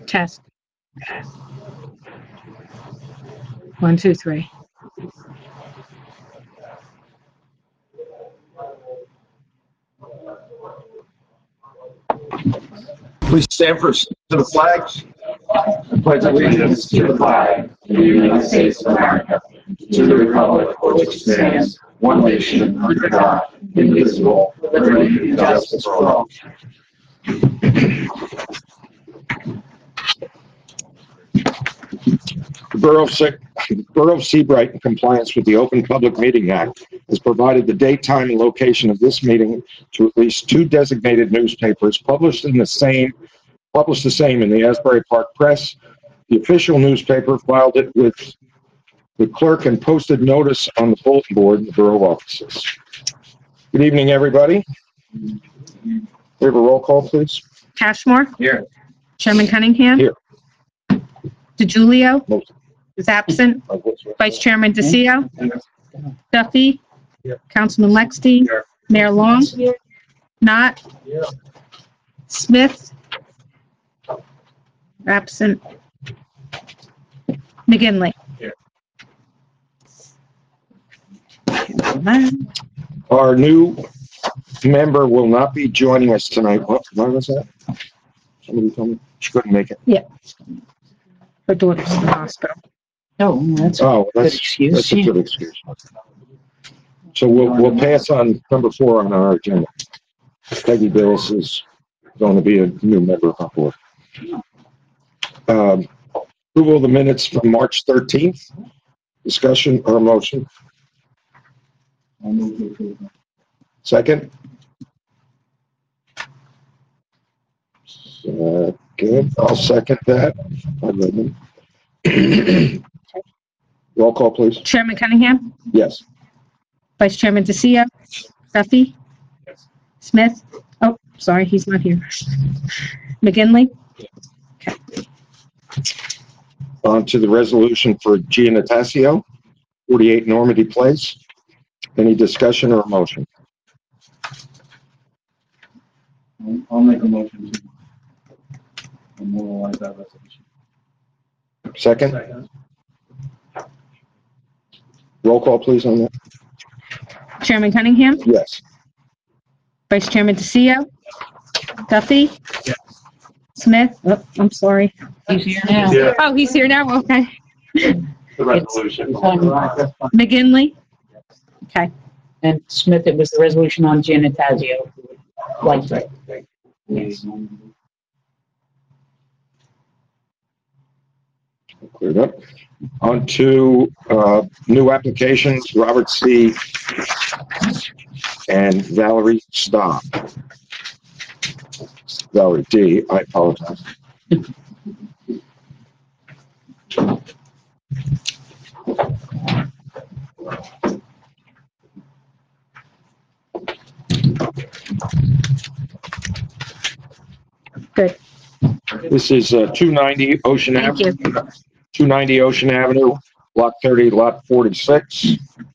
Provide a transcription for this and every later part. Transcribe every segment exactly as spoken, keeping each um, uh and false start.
Test. One, two, three. Please stand for to the flags. I pledge allegiance to the flag of the United States of America, to the republic for which it stands, one nation, under God, indivisible, with liberty and justice for all. The Borough of, Se- Borough of Seabright, in compliance with the Open Public Meeting Act, has provided the date, time, and location of this meeting to at least two designated newspapers published in the same, published the same in the Asbury Park Press. The official newspaper filed it with the clerk and posted notice on the bulletin board in the borough offices. Good evening, everybody. We have a roll call, please. Cashmore? Here. Chairman Cunningham? Here. DeGiulio? Most. Is absent. Vice Chairman DeCio? Duffy? Here. Councilman Lexstein? Here. Mayor Long? Here. Not? Here. Smith? Absent. McGinley? Here. Our new member will not be joining us tonight. What, what was that? Somebody told me she couldn't make it. Yeah. Her daughter's in the hospital. Oh, that's Oh, a that's, good excuse. that's a Yeah. good excuse. So we'll, we'll pass on number four on our agenda. Peggy Bills is going to be a new member of our board. Um, approval of the minutes from March thirteenth. Discussion or motion? Second? Second. I'll second that. Roll call, please. Chairman Cunningham? Yes. Vice Chairman DeCio? Duffy? Yes. Smith? Oh, sorry, he's not here. McGinley? On to the resolution for Giannatasio, forty-eight Normandy Place. Any discussion or motion? I'll make a motion to memorialize that resolution. Second? Second. Roll call, please, on that. Chairman Cunningham? Yes. Vice Chairman DeCio? Duffy? Yes. Smith? Oh, I'm sorry. He's here now. Yeah. Oh, he's here now? Okay. The resolution. McGinley? Okay. And Smith, it was the resolution on Giannatasio. Like, Yes. Cleared up. On to uh, new applications, Robert C. and Valerie Staub. Valerie D, I apologize. Good. This is uh, two ninety Ocean Thank Avenue. you. two ninety Ocean Avenue, Block thirty, Lot forty-six.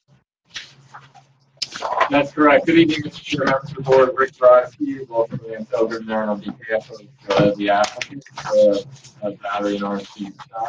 That's correct. Good evening, Mister Chair, members of the board. Rick Brodsky, welcome to the Pilgrim there on behalf of uh, the applicant, uh, of Valerie and R C.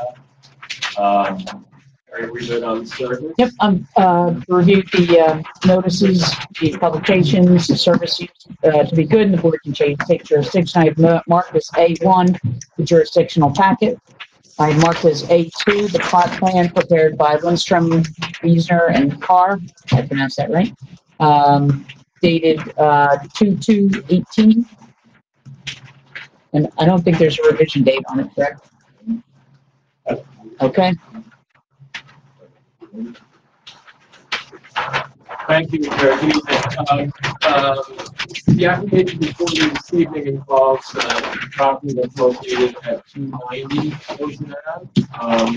Um, Are we good on service? yep, um, uh, reviewed the, uh, notices, the publications, the services, uh, to be good, and the board can change, take jurisdiction. I have ma- marked as A one, the jurisdictional packet. I have marked as A two, the plot plan prepared by Lindstrom, Wiesner, and Carr. I pronounced that right. Um, dated, uh, two two eighteen. And I don't think there's a revision date on it, correct? Okay. Thank you, Mister Chair. Um, uh, The application before you this evening involves uh, a property that's located at two ninety Ocean Ave. Um,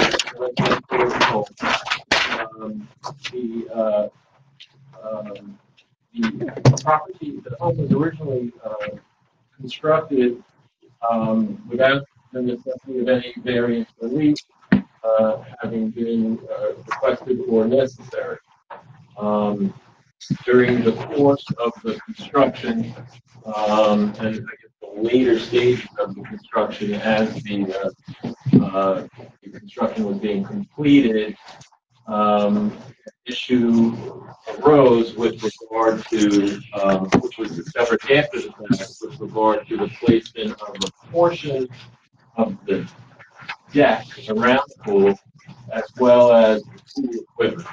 um, The, uh, um, the property, the home was originally uh, constructed um, without the necessity of any variance relief, uh, having been uh, requested or necessary. Um, during the course of the construction, um, and I guess the later stages of the construction as the, uh, uh, the construction was being completed, um, issue arose with regard to, um, which was discovered after the fact, with regard to the placement of a portion of the deck around the pool, as well as pool equipment.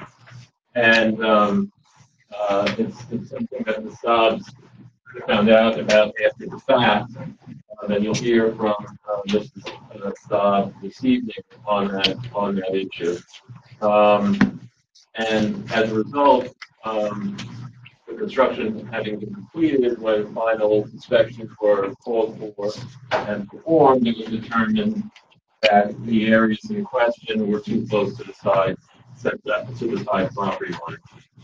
And um, uh, it's, it's something that the Saabs found out about after the fact. Uh, and you'll hear from uh, Missus Uh, Saab this evening on that on that issue. Um, and as a result, um, the construction having been completed, when final inspections were called for and performed, it was determined that the areas in question were too close to the side, set that to the side property line.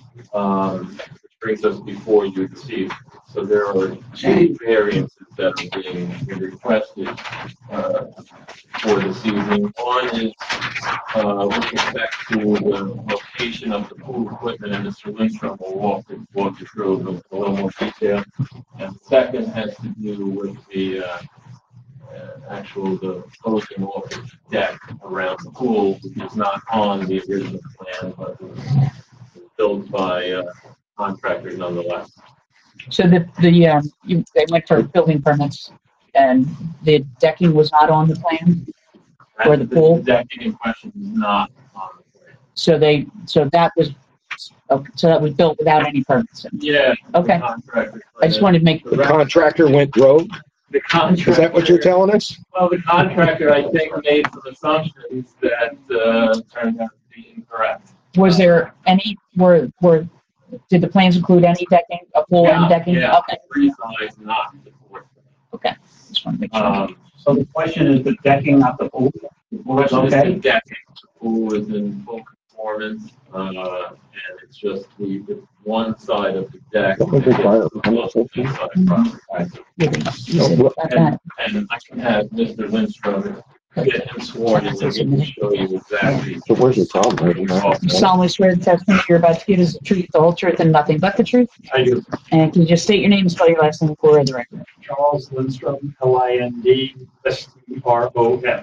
Um, which brings us before you this evening. So there are two variances that are being requested uh, for this evening. One is uh, with respect to the location of the pool equipment, and Mister Lindstrom will walk, walk you through it in a little more detail. And the second has to do with the uh, uh, actual the closing off of the deck around the pool, which is not on the original plan, but was built by uh, contractors nonetheless. So the, the, um, you, they went for building permits and the decking was not on the plan? Or the pool? The decking in question is not on the plan. So they, so that was, okay, so that was built without any permits? Yeah. Okay. the contractor- I just wanted to make, The contractor went rogue? The contractor. Is that what you're telling us? Well, the contractor, I think, made some assumptions that uh, turned out to be incorrect. was there any, were, were, did the plans include any decking, a pool and Yeah, decking? Yeah, Okay, three sides, not the fourth. okay, just want to make sure. Um, So the question is the decking, not the pool? the question is Okay. the decking. The pool is in full conformance, uh, and it's just the, the one side of the deck. That would require a is permit. close to the side property. You said about that. And I can have Mister Lindstrom get him sworn and then he can show you exactly. So where's your problem right now? You solemnly swear the testimony you're about to give is the truth, the whole truth, and nothing but the truth? I do. And can you just state your name and spell your last name for the record? Charles Lindstrom, L I N D S T R O N.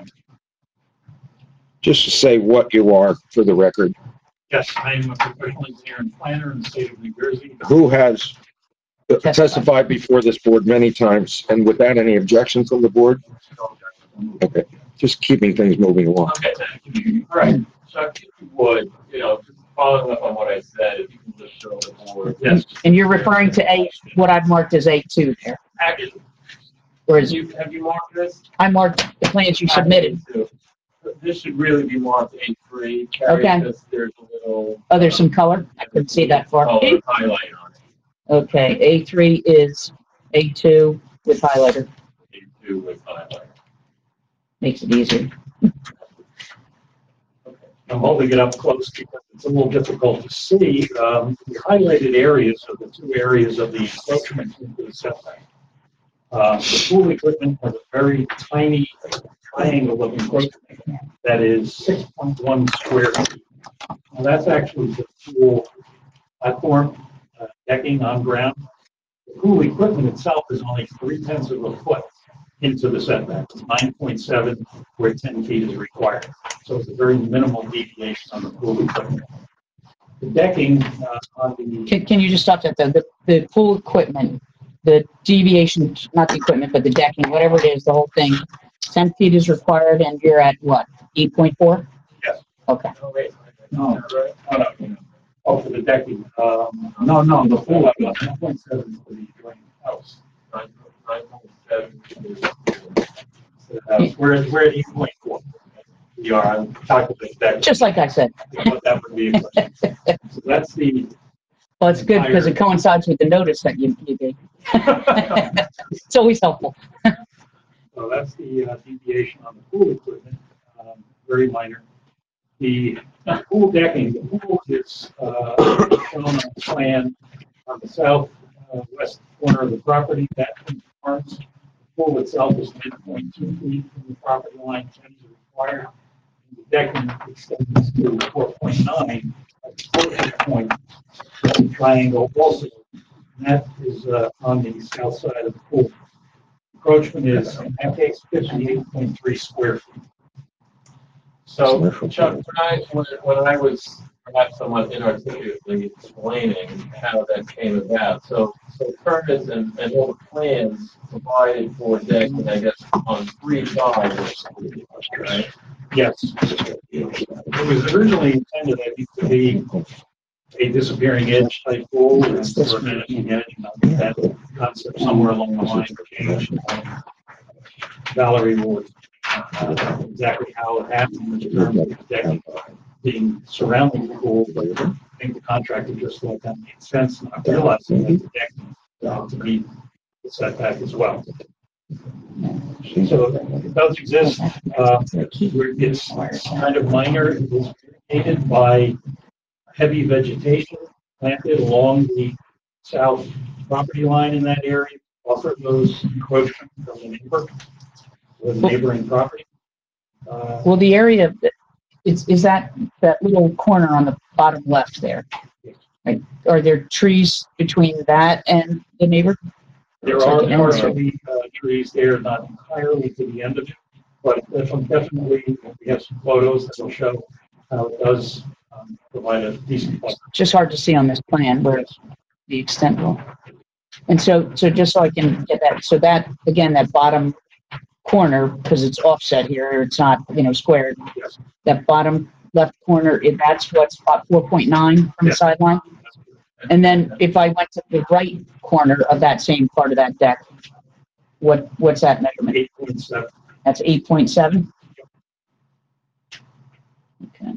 Just to say what you are for the record. Yes, I am a professional engineer and planner in the state of New Jersey. Who has testified before this board many times, and without any objection from the board? Okay, just keeping things moving along. Okay, thank you. All right, so if you would, you know, just following up on what I said, if you can just show the board. Yes. And you're referring to A, what I've marked as A two there, Actually, or is, you, have you marked this? I marked the plans you submitted. This should really be marked A three, Carrie, Okay. because there's a little. Oh, there's some color? I couldn't see that far. Color highlight on it, Okay, A three is A two with highlighter, A two with highlight. makes it easier. I'm holding it up close because it's a little difficult to see. Um, the highlighted areas are the two areas of the encroachment into the setback. Uh, the pool equipment has a very tiny triangle of encroachment that is six point one square feet. Now, that's actually the pool platform, uh, decking on ground. The pool equipment itself is only three tenths of a foot into the setback. It's nine point seven where ten feet is required. So it's a very minimal deviation on the pool equipment. The decking uh, on the, Can, can you just stop that though? The, the pool equipment, the deviation, not the equipment, but the decking, whatever it is, the whole thing, ten feet is required and you're at what, eight point four? Yes. Okay. Oh, wait. no, oh, no, oh, for the decking, um, no, no, the pool, nine point seven for the joint house. Nine nine point seven is. The house. We're at, we're at eight point four. We are, I'm calculating that, Just like I said. but that would be a question. So that's the, Well, it's good because it coincides with the notice that you, you gave. It's always helpful. so that's the uh, deviation on the pool equipment, um, very minor. The pool decking, the pool is uh, shown on the plan on the south uh, west corner of the property. That confirms the pool itself is ten point two feet from the property line, ten is required. The decking extends to four point nine at the fourth point of the triangle also. And that is uh, on the south side of the pool. encroachment is, in that case, fifty-eight point three square feet. So, Chuck, when I, when, when I was perhaps somewhat inarticulately explaining how that came about, so, so Curtis and, and all the plans provided for decking, I guess, on three sides, right? Yes. It was originally intended that it could be a disappearing edge type pool or a vanishing edge, and I think that concept somewhere along the line changed. Valerie will uh, exactly how it happened in terms of the decking being surrounding the pool, but I think the contractor just thought that made sense, not realizing that the deck uh, to meet the setback as well. So it does exist. Uh, it's kind of minor. It was created by heavy vegetation planted along the south property line in that area, buffer those encroachment from the neighbor, or the neighboring property. Uh, Well, the area, that- is, is that, that little corner on the bottom left there? Right? Are there trees between that and the neighbor? There Looks are like an partially uh, trees there, not entirely to the end of it, but definitely we have some photos that will show how it does um, provide a decent buffer. Just hard to see on this plan where the extent will. And so, so just so I can get that, so that, again, that bottom corner, because it's offset here, it's not, you know, squared. Yes. That bottom left corner, if that's what's about four point nine from the Yes. sideline. And then if I went to the right corner of that same part of that deck, what, what's that measurement? Eight point seven. That's eight point seven? Okay.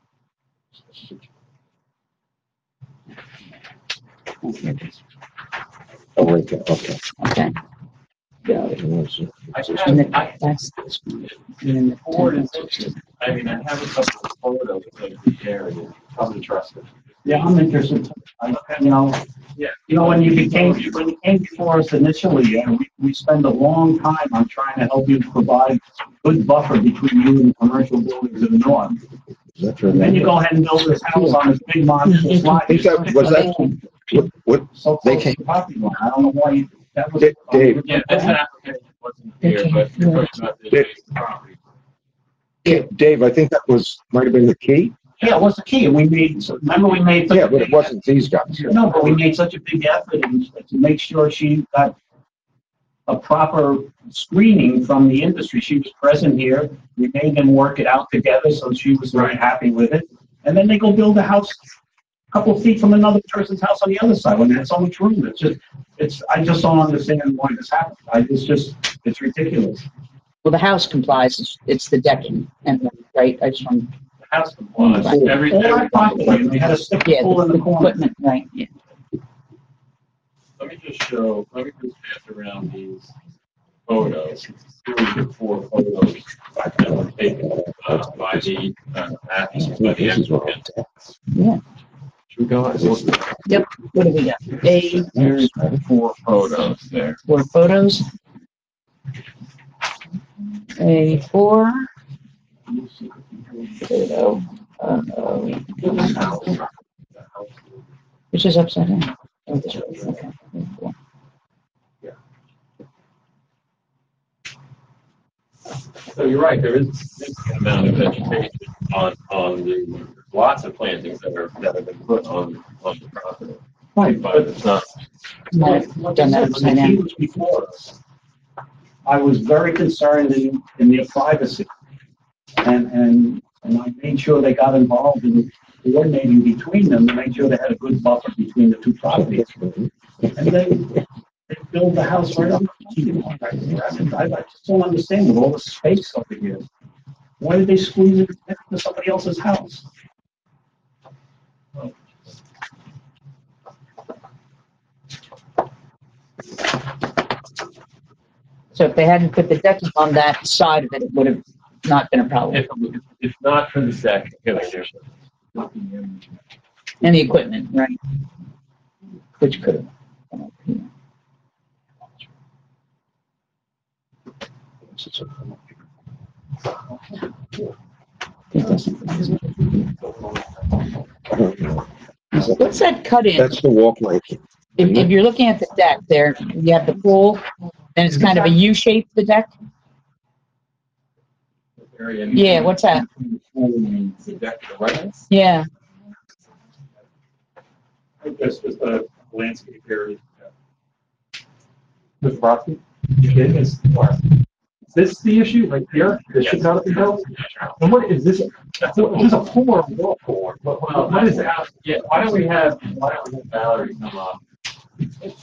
Oh, right there, okay. Okay. I And have, then I, that's, and then the board is interested. I mean, I have a couple of photos of the area, I'm interested. Yeah, I'm interested. I, you know, Yeah. you know, when you became, when you came before us initially, and we, we spend a long time on trying to help you provide good buffer between you and the commercial buildings in the north. And then you go ahead and build this house on this big monstrous lot. I think that- was that- What, what, So they close to came- the property line. I don't know why you, that was. Dave- Dave. Yeah, this application wasn't here, but you're talking about the adjacent property. Dave, I think that was, might have been the key? Yeah, what's the key? And we made, so remember we made. such a Yeah, but it big- wasn't these guys. No, but we made such a big effort in- to make sure she got a proper screening from the industry. She was present here. We made them work it out together, so she was very happy with it. And then they go build a house a couple of feet from another person's house on the other side, when there's so much room. It's just, it's, I just don't understand why this happened. I, it's just, it's ridiculous. well, the house complies, it's, it's the decking, and, right, I just want, The house complies, every, All every, that property, and they had a stick yeah, pole in the the corner. equipment, right, yeah. let me just show, let me just pass around these photos. Series of four photos that were taken uh, by the, uh, applicant, by the applicant. Yeah. Should we go? Yep, what do we got? A, There's four photos there. four photos. A four. Photo. Uh, which is upside down. Oh, this way, okay. Cool. So you're right, there is a significant amount of vegetation on, on the, lots of plantings that are, that have been put on, on the property. Right, But but it's not, Might have done that upside When he down. was before us, I was very concerned in, in their privacy. And, and, and I made sure they got involved in coordinating between them to make sure they had a good buffer between the two properties. And they, they build the house right on the property. I, I just don't understand with all the space over here. Why did they squeeze it into somebody else's house? So if they hadn't put the decking on that side of it, it would have not been a problem. if, if- if not for the deck, you know, there's nothing in. And the equipment, right? Which could have. come up here. It doesn't. What's that cut in? That's the walkway. If, if you're looking at the deck there, you have the pool, And it's kind of a U shape, the deck? Area Yeah, what's that? between the pool and the deck to the right. Yeah. I think that's just a landscape area. Mister Brodsky? It is, is this the issue right here? This should not be built? And what is this? So is this a pool or a whirlpool? What, Well, what, what is that? Yeah, why don't we have, why don't we have Valerie come up? It's,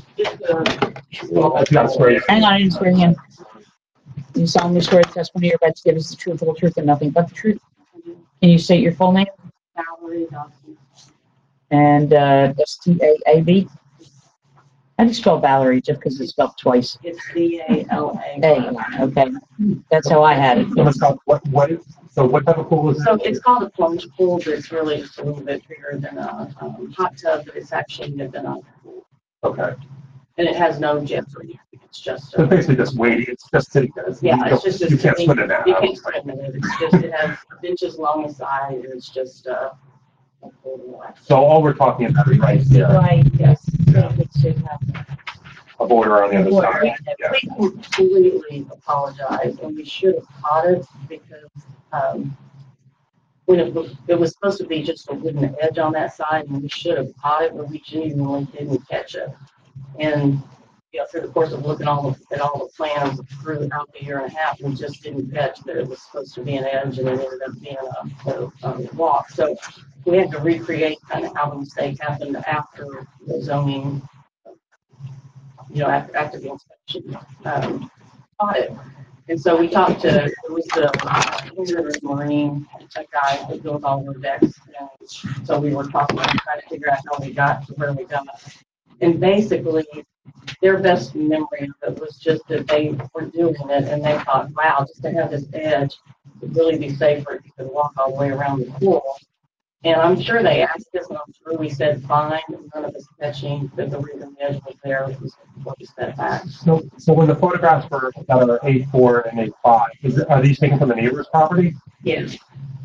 uh, Well, I've got to swear you. Hang on, I didn't swear you in. You solemnly swear the testimony you're about to give us the truth, the whole truth, and nothing but the truth. Can you state your full name? Valerie Dawson. And, uh, S T A A B? How do you spell Valerie, just because it's spelled twice? It's V A L A. A, okay. That's how I had it. So it's called- What, what is, so what type of pool is So it? it's called a plunge pool, but it's really just a little bit bigger than a um, hot tub, but it's actually than a pool. Okay. And it has no jets or anything. It's just. So uh, it's basically just waiting, it's just sitting there. It's- Yeah, you it's don't- just. a You can't sitting- swim in that. You can't swim in it. It's just, it has inches along the side. and It's just, uh. a pool to relax. So all we're talking about is right here, Right, yes. Yeah. It's to have- a border on the other Well, side. Yeah. We completely apologize, and we should have caught it because, um, when it was, it was supposed to be just a wooden edge on that side, and we should have caught it, but we genuinely didn't catch it. And, you know, through the course of looking all the, at all the plans throughout the year and a half, we just didn't catch that it was supposed to be an edge, and it ended up being a, a, a walk. So we had to recreate kind of how the mistake happened after the zoning, you know, after, after the inspection, um, audit. And so we talked to, it was the Marine, a guy that built all our decks. And so we were talking, trying to figure out how we got to where we got. And basically, their best memory of it was just that they were doing it and they thought, wow, just to have this edge would really be safer if you could walk all the way around the pool. And I'm sure they asked us, and I'm sure we said fine, and none of us catching that the reason the edge was there was what we said back. So, so when the photographs were that are A four and A five, is, it- are these taken from the neighbor's property? Yes.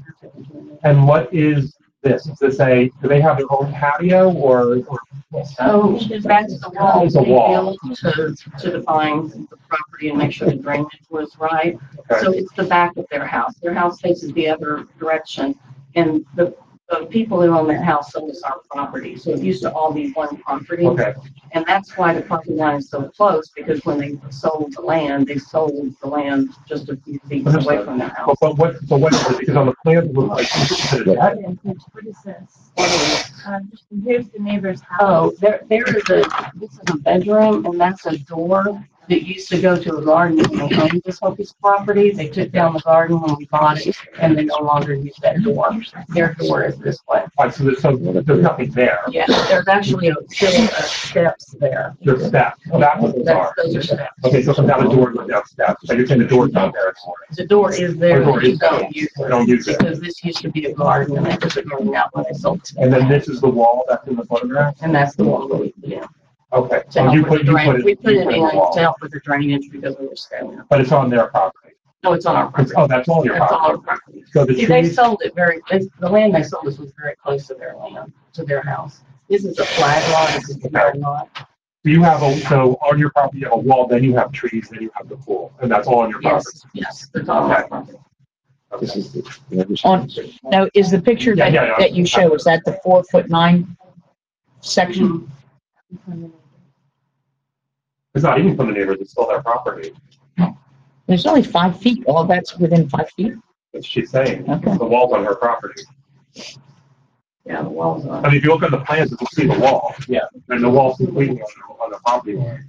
And what is this? Is this a, do they have their own patio or? or So that's the wall It's a we wall. built to, to define the property and make sure the drainage was right. Okay. So it's the back of their house. Their house faces the other direction. And the, the people who own that house sold us our property. So it used to all be one property. Okay, And that's why the property line is so close, because when they sold the land, they sold the land just a few feet away from their house. but, but what, but what is it? Because on the plan, it looks like, is it a deck? What is this? Um, here's the neighbor's house. Oh, there, there is a, this is a bedroom, and that's a door that used to go to a garden when they owned this whole piece of property. They took down the garden when we bought it, and they no longer use that door. Their door is this way. All right, so there's, so there's nothing there. Yeah, there's actually a, still uh, steps there. There's steps. Oh, that's what those That's, are. those are steps. Okay, so it comes down the door, goes down steps. So you're saying the door's not there anymore. The door is there, The door but you is there. don't use I don't use it, it. because this used to be a garden, and they took the garden out when they sold it. And then this is the wall that's in the photograph? And that's the wall that we put in. Okay. To So help you with put, the you put drain, it, we put you it put in it in the wall. to help with the drainage because we were staying. But it's on their property. No, it's on our It's, property. oh, that's all your That's all our property. property. So the See, they trees, sold it very, they- the land they sold us was very close to their land, to their house. This is a flag lot, this is a flag lot. you have a, so on your property, you have a wall, then you have trees, then you have the pool, and that's all on your property. Yes, yes, it's on our property. This is the. On, now, is the picture Yeah, that, yeah, yeah. that you show, is that the four foot nine section? It's not even from the neighbors, it's still their property. There's only five feet, all that's within five feet? That's what she's saying. Okay. The wall's on her property. Yeah, the walls I on. mean, if you look on the plans, you can see the wall. Yeah. And the wall's completely on the, on the property line.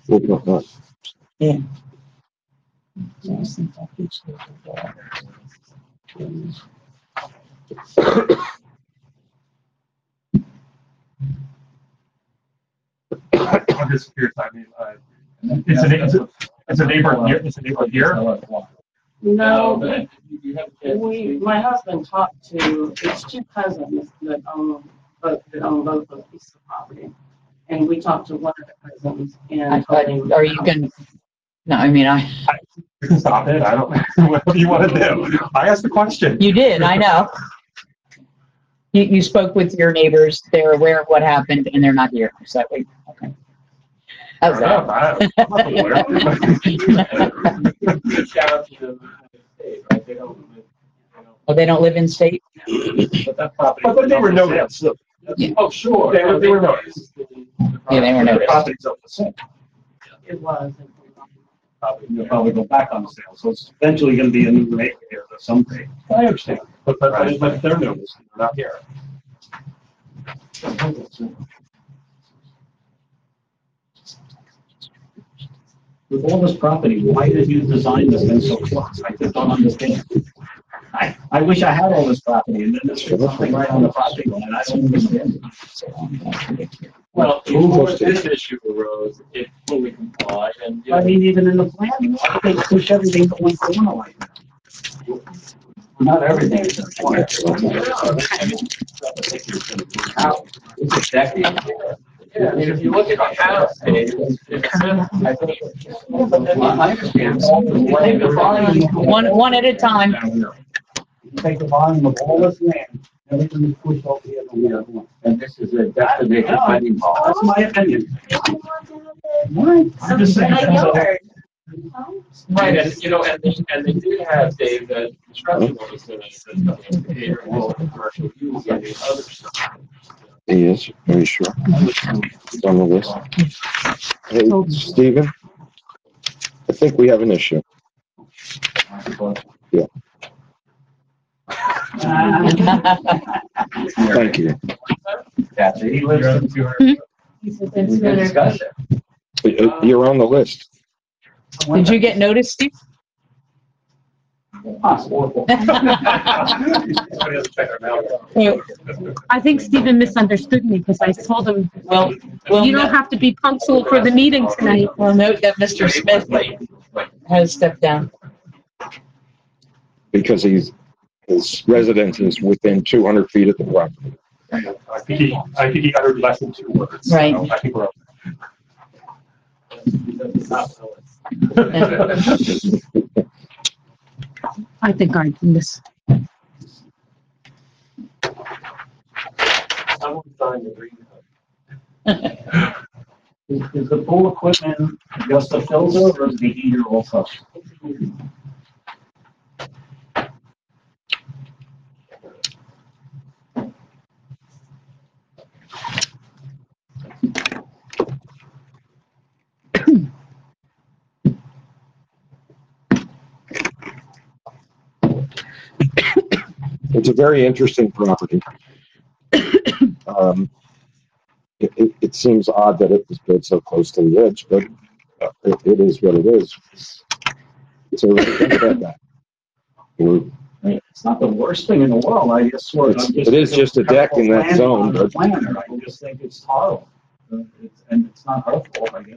I'm just curious, I mean, uh, it's a, it's a, it's a neighbor here, it's a neighbor here. No, but you- you have to- we, my husband talked to, it's two cousins that own both, that own both those pieces of property. And we talked to one of the cousins I- and told him. I- Are you gonna, no, I mean, I, You can stop it, I don't, whatever you want to do. I asked the question. you did, I know. You, you spoke with your neighbors, they're aware of what happened, and they're not here, is that what, okay. How's that? Reach out to them, state, right? They don't, they don't- Oh, they don't live in state? But that property. But they were noticed. So Oh, sure. They were- they were noticed. Yeah, they were the noticed. property's up for sale. It was. Probably, you'll probably go back on the sale, so it's eventually gonna be a new rate here or something. I understand, but, but, but but they're noticed, they're not here. With all this property, why did you design this thing so close? I just don't understand. I, I wish I had all this property and then there's something right on the property line. I don't understand. Well, before this issue arose, it fully complied and. you know, I mean, even in the planning, why do they push everything to one corner like that? Not everything is in the corner. It's a decade. Yeah, I mean, if you look at the house, Dave, it's, it's. I understand. Take the volume, one, one at a time. You take the volume of all this land, everything is pushed over here to the other one. And this is a destination wedding hall. That's my opinion. Right. I'm just saying. Right, and, you know, and they, and they did have, Dave, that construction was in it, that behavioral and commercial use and the other stuff. He is, are you sure? He's on the list. Hey, Stephen? I think we have an issue. Yeah, thank you. That's it. He lives in. He said We that's can better. discuss it. Uh, You're on the list. Did you get noticed, Steve? Possible. I think Stephen misunderstood me because I told him, Well, well, you don't have to be punctual for the meeting tonight. we'll note that Mister Smith has stepped down. Because he's, his residence is within two hundred feet of the property. I think he, I think he uttered less than two words. Right. So I think we're. I think I can miss. Someone signed the green card. Is, is the pool equipment just a filter or is the heater also? It's a very interesting property. Um, It, it, it seems odd that it was built so close to the edge, but uh, it, it is what it is. So think about that. We're- It's not the worst thing in the world, I just sort of. It's- it is just a deck in that zone, but- Planner, I just think it's horrible. Uh, it's- And it's not her fault, I guess.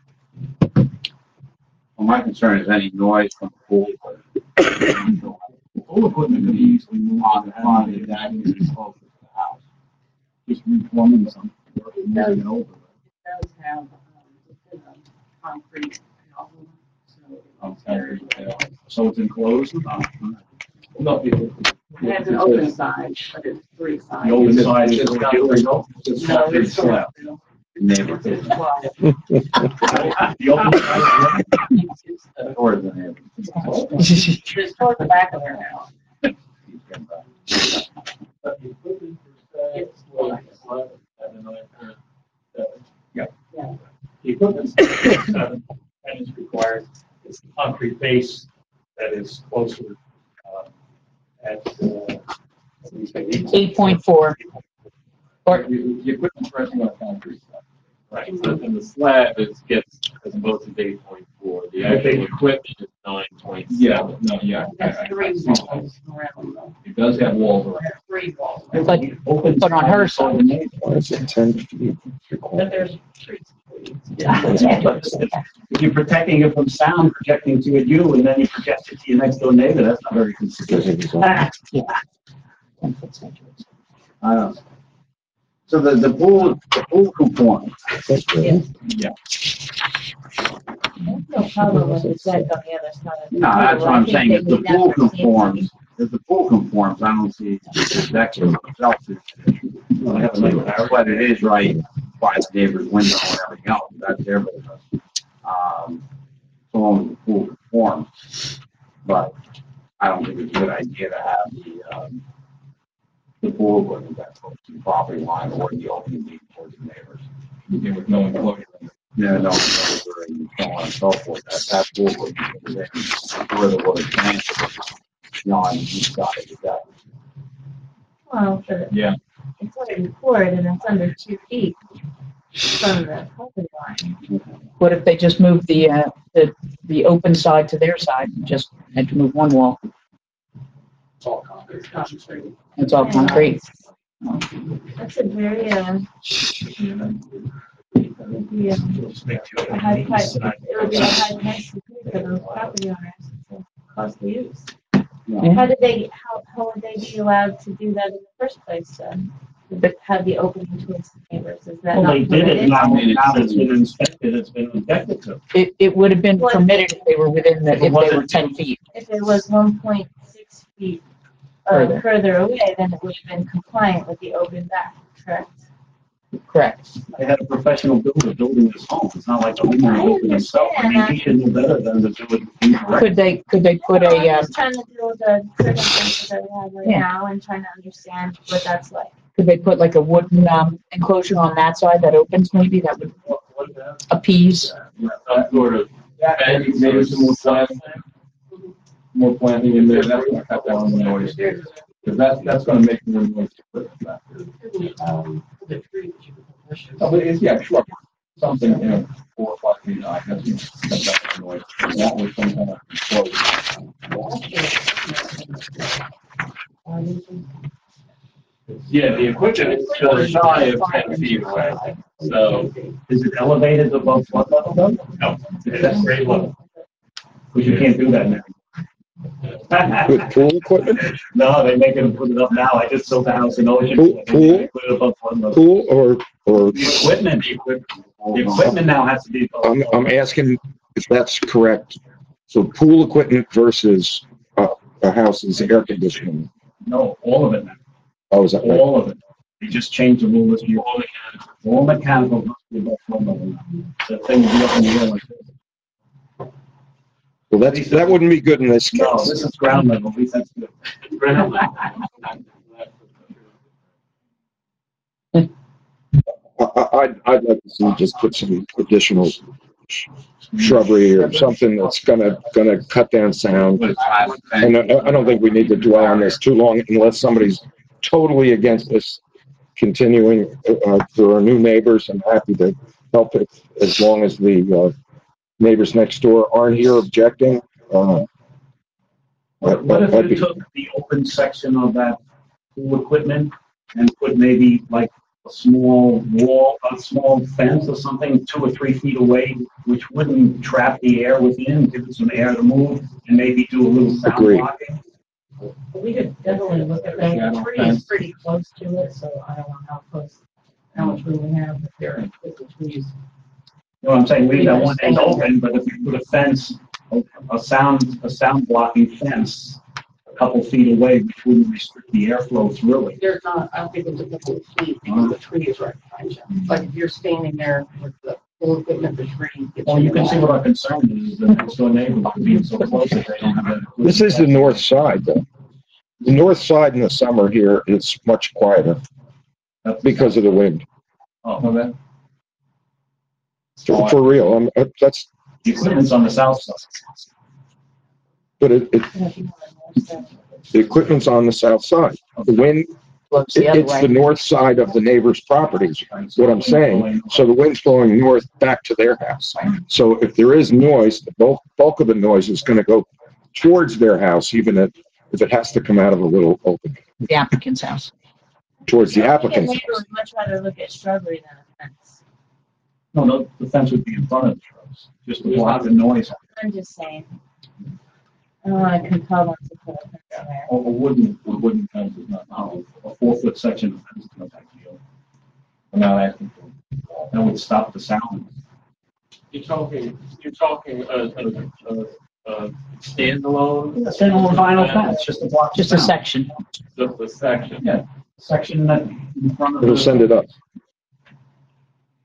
Well, my concern is any noise from the pool. The pool equipment could be easily moved on, on the deck and it's closer to the house. Just reforming some, or moving it over. It does have, um, it's a concrete album, so. Okay, so it's enclosed? Uh, No, it- It has an open side, but it's three sides. The open side is It's where not- you go. It's No, not it's slab. Neighborhood. Well, The open side. it's the- Or the neighborhood. It's toward the back of their house. but the equipment per se was eleven, and then I heard seven. Yeah. The equipment's seven, and is required. It's the concrete base that is closer, uh, at, uh, what do you say, Eight point four. Or, The, the equipment's resting on concrete slab. Right, so, and the slab is, gets, as opposed to eight point four, the actual equipment is nine point seven. no, yeah. That's three walls around them. It does have walls around. There's three walls. but, Open but on her side. Why is it ten feet? But there's trees. If you're protecting it from sound, projecting to you, and then you project it to your next door neighbor, that's not very consistent. I don't know. So the, the pool, the pool conforms. Yeah. There's no problem with the deck on the other side. of the No, that's what I'm pool. I saying, think if the they pool never seen conforms, if the pool conforms, I don't see the deck itself is, that's what it is right by the neighbor's window and everything else, that's their business. Um, so long as the pool conforms, but I don't think it's a good idea to have the, um, the pool equipment that close to the property line or the open deed towards the neighbors. There was no enclosure. Yeah, no, enclosure and so on and so forth, that, that pool equipment is in where the water transfers, beyond each side of the deck. Well, but Yeah. it's already poured and it's under two feet from the property line. What if they just moved the, uh, the, the open side to their side and just had to move one wall? It's all concrete. It's all concrete. That's a very, uh, it would be a a high price, it would be a high price to pay for those property owners. It's a costly use. Yeah. How did they, how, how would they be allowed to do that in the first place then? To have the opening towards the neighbors, is that Well, not they did it, permitted? now, now that it's been inspected, it's been objected to. It, it would have been What- permitted if they were within the, if they were ten feet. If it was one point six feet uh, Further. further away, then it would have been compliant with the open back, correct? Correct. They had a professional builder building this home, it's not like the homeowner built it himself, I mean, he should know better than to do it incorrect. Could they, could they put I'm a, um, just trying to deal with the circumstances that we have right Yeah. now and trying to understand what that's like. could they put like a wooden, um, enclosure on that side that opens maybe, that would What, what about? appease? Some sort of, maybe, maybe some more planting, more planting in there, that's gonna cut down on the noise. Because that's, that's gonna make more noise to put it back there. Oh, but it's, yeah, sure, something, you know, four or five feet high, that's gonna cut down the noise. And that was some kind of. Yeah, the equipment is still shy of ten feet away, so. Is it elevated above flood level though? No, it's grade level. Because you can't do that now. With pool equipment, No, they make them put it up now, I just built a house in Ocean. Pool- pool? Put it above flood level. pool or, or, The equipment, the equipment, the equipment now has to be. above I'm, flood I'm level. asking if that's correct. So pool equipment versus a, a house's air conditioning. No, all of it now, Oh, is that right? all of it. They just changed the rules, you all mechanical, all mechanical must be above flood level now. The thing will be up in the air like this. Well, that's, that wouldn't be good in this No, case. this is ground level, at least that's good. I, I, I'd, I'd like to see just put some additional sh- shrubbery or something that's gonna, gonna cut down sound. And I, I don't think we need to dwell on this too long unless somebody's totally against this continuing. Uh, there are new neighbors. I'm happy to help it as long as the, uh, neighbors next door aren't here objecting. Uh, What what if you took the open section of that pool equipment and put maybe like a small wall, a small fence or something, two or three feet away, which wouldn't trap the air within, give it some air to move, and maybe do a little sound Agreed. blocking? We could definitely look at that. The tree is pretty close to it, so I don't know how close, how much room we have, but there, with the trees. You know what I'm saying? We don't want it open, but if you put a fence, a sound, a sound blocking fence, a couple feet away, which wouldn't restrict the airflow through it. There's not, I don't think it's a couple of feet, because the tree is right behind you. Like if you're standing there with the full equipment, the tree. gets Well, you can see in what our concern is, the next door neighbor being so close that they don't have that. This is the north side though. The north side in the summer here is much quieter because of the wind. Oh, okay. For, for real, I'm, uh, that's, The equipment's on the south side. but it, it, the equipment's on the south side. The wind, Blows it- the other it's way. the north side of the neighbor's properties, is what I'm saying. So the wind's blowing north back to their house. So if there is noise, the bulk, bulk of the noise is gonna go towards their house, even if, if it has to come out of a little open, The applicant's house. towards the I think a applicant's neighbor house. would much rather look at shrubbery than a fence. No, no, the fence would be in front of the shrubs, just to block the noise. I'm just saying. I don't want to compel them to put a fence there. Or a wooden, a wooden fence is not, no, a four foot section of fence is no big deal. I'm not asking for, that would stop the sound. You're talking, you're talking, uh, uh, uh, uh, standalone? A standalone vinyl fence, just to block the Just a sound. section. Just the section. Yeah, section that in front of. It'll the- send it up.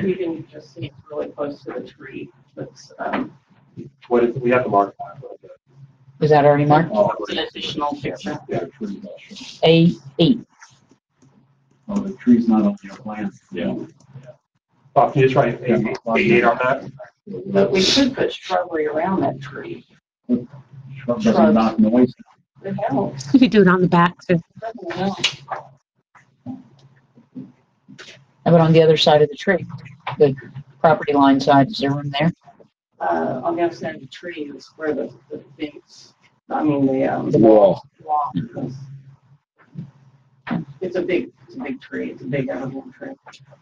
You can just see it's really close to the tree. It's, um, What is, we have to mark that. Was that already marked? it's an additional picture. Yeah, tree measure. A eight. Oh, the tree's not on your plan. Yeah. Oh, can you just write eight, eight, eight on that? But we could put shrubbery around that tree. Shrub doesn't knock noise. It helps. You could do it on the back too. Doesn't help. How about on the other side of the tree? The property line side, is there room there? Uh, on the other side of the tree is where the, the fence, I mean, the, um. The wall. Wall is. It's a big, it's a big tree. It's a big evergreen tree.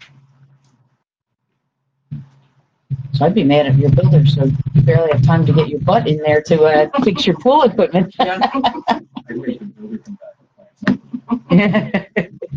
So I'd be mad at your builder, so you barely have time to get your butt in there to, uh, fix your pool equipment. I wish the builder come back.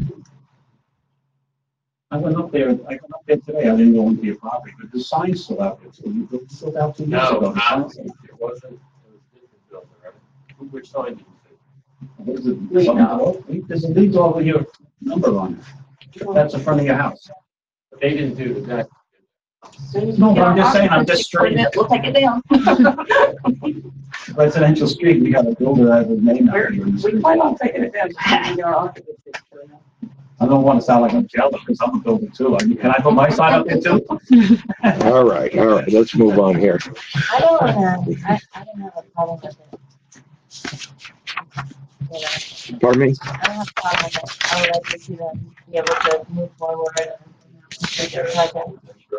I went up there, I went up there today, I didn't go into your property, but the sign's still out there, so you built it out two years No, ago. The not- sign's- it wasn't, it was different builder, right? Which sign did you say? What is it? Wait, Something no. about- There's a lead over your number on it. That's the front of your house. But they didn't do the deck. No, but I'm just saying, I'm just straight. We'll take it down. Residential street, we got a builder that has his name out We're, here. in the we street. plan on taking it down. Just our occupancy. I don't want to sound like I'm jealous, because I'm a builder too. I mean, can I put my sign up there too? All right, all right, let's move on here. I don't, uh, I, I don't have a problem with it. You know, Pardon me? I don't have a problem with it. I would like to see them be able to move forward and, you know, like that.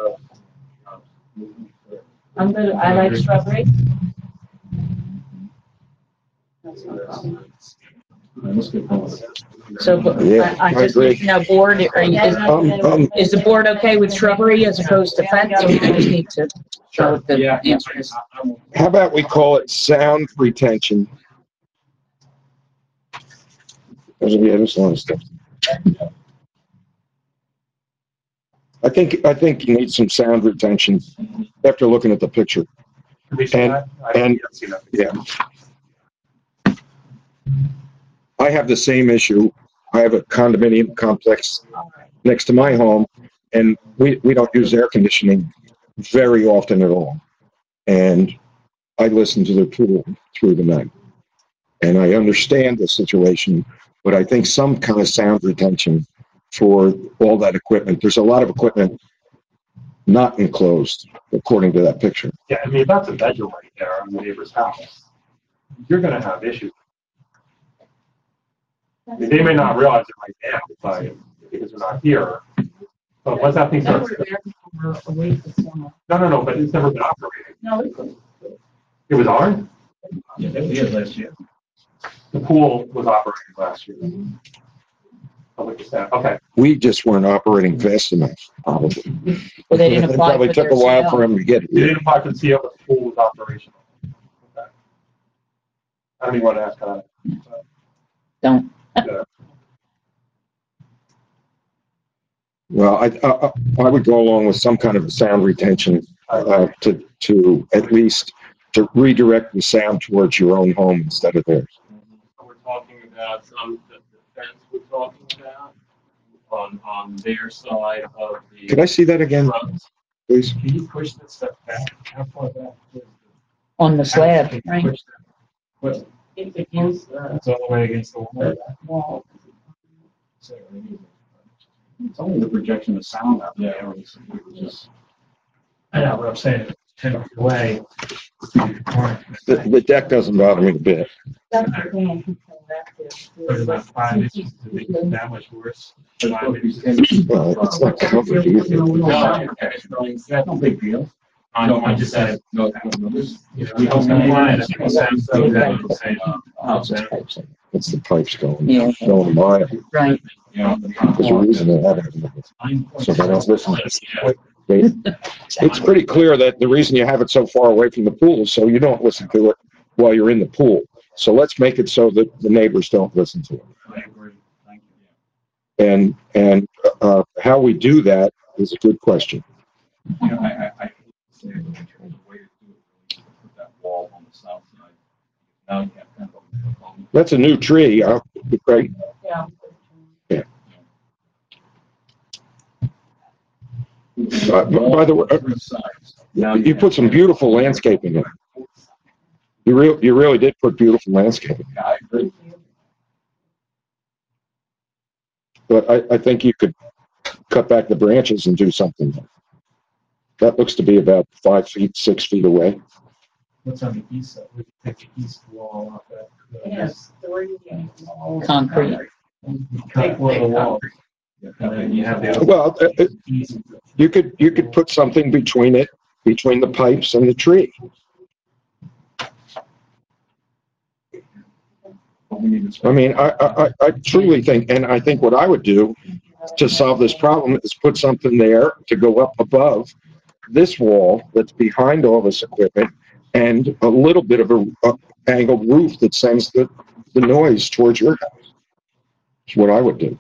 I'm good, I like shrubbery. That's no problem. Let's get going. So, but Yeah, I, I just I agree. need to know, board, are you, is, Um, um, is the board okay with shrubbery as opposed to fence? Or we just need to show what the Yeah. answer is? How about we call it sound retention? Yeah, this one is- I think, I think you need some sound retention after looking at the picture. Can we see And- that? I and- haven't seen that. Yeah. I have the same issue. I have a condominium complex next to my home, and we, we don't use air conditioning very often at all. And I listen to the pool through the night. And I understand the situation, but I think some kind of sound retention for all that equipment. There's a lot of equipment not enclosed, according to that picture. Yeah, I mean, if that's a bedroom right there on the neighbor's house, you're gonna have issues. I mean, they may not realize it right now, but because they're not here. But once that thing They starts, were there for a week this summer. no, no, no, but it's never been operated. No, it was. It was on? Yeah, they were here last year. The pool was operated last year. Public staff, okay. We just weren't operating fast enough, probably. Well, they didn't It apply probably for took their a while C L. for them to get You here. didn't apply for the C O, but the pool was operational. Okay. I don't even want to ask that. Don't. Yeah. Well, I, I, I would go along with some kind of a sound retention, uh, to, to at least to redirect the sound towards your own home instead of theirs. We're talking about some, the the fence we're talking about on, on their side of the. Could I see that again, front. please? Can you push that stuff back? How far back? On the slab, right? Push that. It's against the It's all the way against the wall. wall. It's only the projection of sound out there. It was just- I know, what I'm saying, ten feet away. The, the deck doesn't bother me a bit. That's the thing I keep coming back to. But about five inches to make it that much worse. Five inches. Well, it's not covered either. No, okay, so No big deal. I don't, I just said, no, You know, we don't complain, if it sounds so bad, you say, Oh, it's just pipes. It's the pipes going, Yeah. going a mile. Right. you know. There's a reason they have it. So they don't listen. They- It's pretty clear that the reason you have it so far away from the pool is so you don't listen to it while you're in the pool. So let's make it so that the neighbors don't listen to it. I agree. Thank you. And, and, uh, how we do that is a good question. You know, I, I, I say the way to do it, is to put that wall on the south side. Now you have kind of a. That's a new tree, uh, right? Yeah. Uh, by the way, uh, you put some beautiful landscaping in. You real, you really did put beautiful landscaping. I agree. But I, I think you could cut back the branches and do something. That looks to be about five feet, six feet away. What's on the east side? We take the east wall off that. uh, Yes, three. Concrete. Cut one of the wall. And then you have the other Well, uh, uh, east. you could, you could put something between it, between the pipes and the tree. I mean, I, I, I truly think, and I think what I would do to solve this problem is put something there to go up above this wall that's behind all this equipment, and a little bit of a, a angled roof that sends the, the noise towards your house. That's what I would do.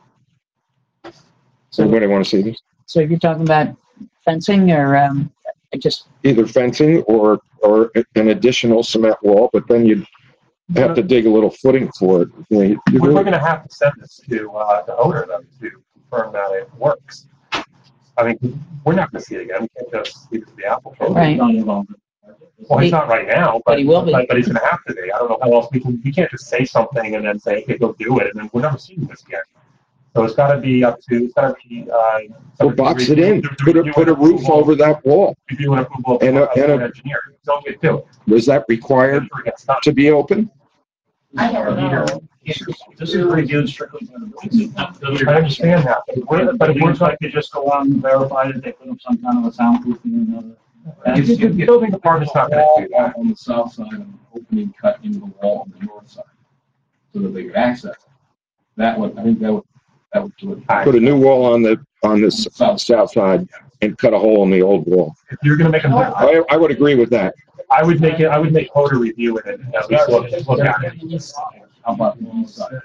So, Anybody want to see this? so you're talking about fencing or, um, just, Either fencing or, or an additional cement wall, but then you'd have to dig a little footing for it. You know, you We're, really- we're gonna have to send this to, uh, to owner though, to confirm that it works. I mean, we're not gonna see it again, we can't just leave it to the applicant. Right. Well, he's not right now, but, But he will be. but, but he's gonna have to be. I don't know how else we can, we can't just say something and then say, okay, go do it, and then we're never seeing this again. So it's gotta be up to, it's gotta be, uh. Or box it in, put a, put a roof over that wall. Review and approval of And a- of and a- an engineer, so we do it. Was that required Sure it gets done. to be open? I don't know. This is reviewed strictly by the building. I understand that, but we're, but if we're trying, to just go on and verify that they put up some kind of a soundproofing, uh, the the building department's not gonna do that. On the south side and an opening cut into the wall on the north side, so that they could access it. That would, I think that would, that would do it. Put a new wall on the, on the s- south side and cut a hole in the old wall. If you're gonna make a, I, I would agree with that. I would make it, I would make Hoda review it and at least look, look at it. How about the east side?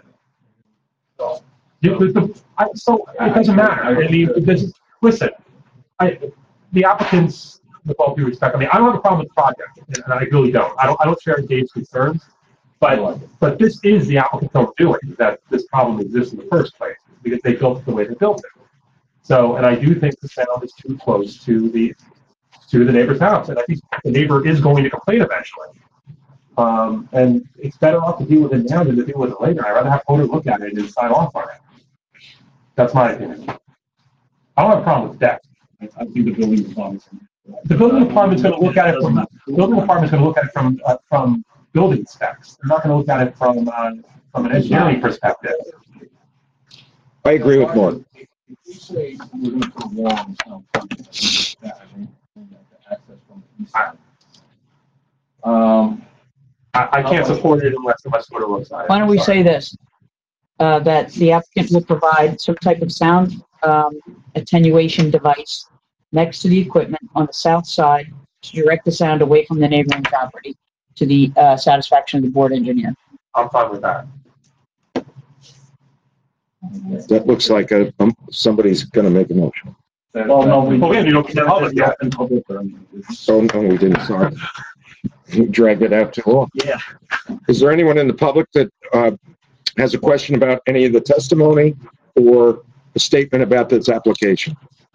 You- the- the- I- So, it doesn't matter, I mean, because, listen, I, the applicants, with all due respect, I mean, I don't have a problem with the project, and I really don't, I don't, I don't share Dave's concerns, but, but this is the applicant's own doing, that this problem exists in the first place, because they built it the way they built it. So, and I do think the sound is too close to the, to the neighbor's house, and I think the neighbor is going to complain eventually. Um, and it's better off to deal with it now than to deal with it later. I'd rather have Hoda look at it and sign off on it. That's my opinion. I don't have a problem with that. I think the building department. The building department's gonna look at it from, the building department's gonna look at it from, uh, from building specs. They're not gonna look at it from, uh, from an engineering perspective. I agree with Mark. If you say we're gonna put a wall on the south side, that I think the access from the east side. Um, I, I can't support it unless, unless Hoda looks at it. why don't we I'm sorry. say this? Uh, that the applicant will provide some type of sound, um, attenuation device next to the equipment on the south side to direct the sound away from the neighboring property to the, uh, satisfaction of the board engineer. I'm fine with that. That looks like a, um, somebody's gonna make a motion. Well, no, we. Well, we haven't even- Public, yeah, in public, um, it's- Oh, no, we didn't, sorry. We dragged it out too long. Yeah. Is there anyone in the public that, uh, has a question about any of the testimony or a statement about this application?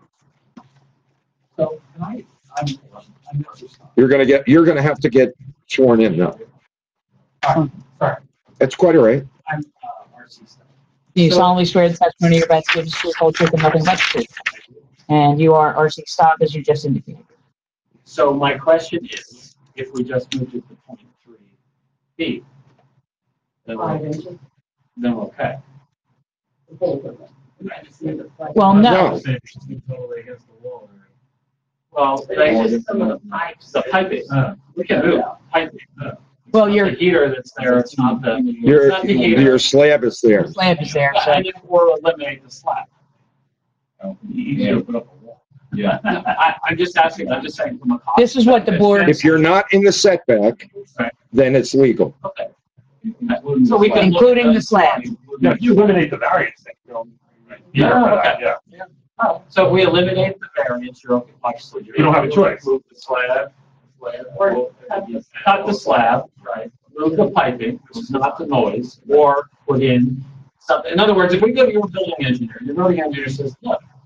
So, can I, I'm, I'm not just. You're gonna get, you're gonna have to get sworn in now. Sorry. That's quite all right. I'm, uh, R C stuff. Do you So- solemnly swear the testimony you're about to give is true, whole truth, and nothing but the truth? And you are R C Stock, as you just indicated. So my question is, if we just moved it to point three feet, then Five we're, inches, then we're okay. both of them. I just need to find- Well, no, No. Totally against the wall. Well, But they it's just, just some of the pipes. the piping, we can move piping. well, The your heater that's there, it's not the, it's Your, not the heater. your slab is there. slab is there, so. And if we're eliminate the slab. Easier to put up a wall. yeah. I, I'm just asking, I'm just saying from a cost. This is what the board- If you're not in the setback, Right. then it's legal. Okay. So we can. look at Including the slab. Yeah, if you eliminate the variance, thing, you know. Yeah, Yeah, okay. yeah. Oh, so if we eliminate the variance, you're okay, obviously. You don't have a choice. Move the slab. slab, Or cut the- Cut the slab, right, move the piping, which is not the noise, or put in something. In other words, if we go to your building engineer, your building engineer says, look,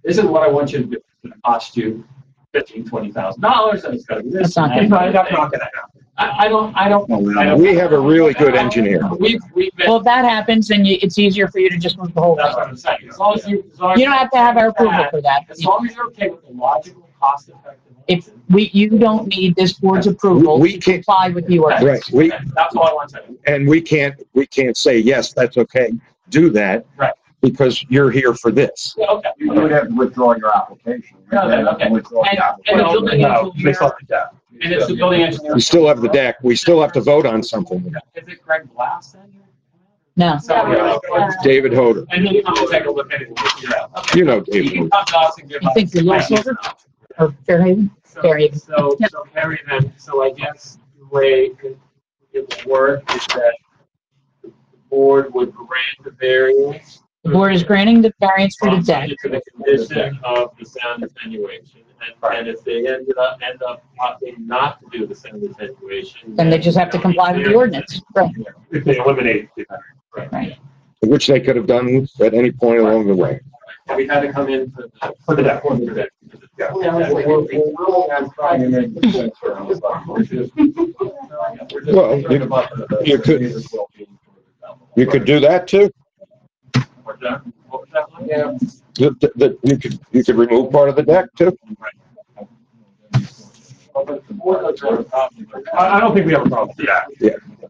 this is what I want you to do. It's gonna cost you fifteen, twenty thousand dollars, and it's gonna be this. That's not and gonna- that. That's not gonna happen. I, I don't, I don't. No, we I don't. don't- We have a really good engineer. We've, we've been. Well, if that happens, then you, it's easier for you to just move the whole That's what thing. I'm saying. As long as you, as long as You don't have to have our approval for that. As long as you're okay with the logical, cost-effective. If we, you don't need this board's approval We to can't- comply with the ordinance. Right, we, That's all I want to say. and we can't, we can't say, yes, that's okay, do that. Right. Because you're here for this. Yeah, okay. You would have to withdraw your application. You No, would have okay. to withdraw the And- and the application. building No, engineer- based off the deck. And it's the building engineer. We still have the deck, we still have to vote on something. Is it Greg Glass then? No. So, David Hoder, and then come and take a look at it and figure out. Okay. you know You David can Hoder. come to us and give You us. think the Lost Order? Or Fairhaven? So, Fairhaven. so, so Harry, then, so I guess the way it, it would work is that the board would grant the variance. The board is granting the variance for the deck. Subject to the condition of the sound attenuation, and, and if they ended up, end up opting not to do the sound attenuation. Then they just have to comply with the ordinance. Right, If they eliminate it. right. Which they could have done at any point along the way. And we had to come in for the. For the deck. For the deck. Yeah. We're, we're, we're not trying to make the sense around the stuff. We're just- we're just Well, you- concerned about the- the you could- neighbors' well-being for the- You could do that too. What's that? What was that one? Yeah. The, the- the- you could, you could remove part of the deck too. Well, but the board doesn't have a problem with that. I, I don't think we have a problem. Yeah.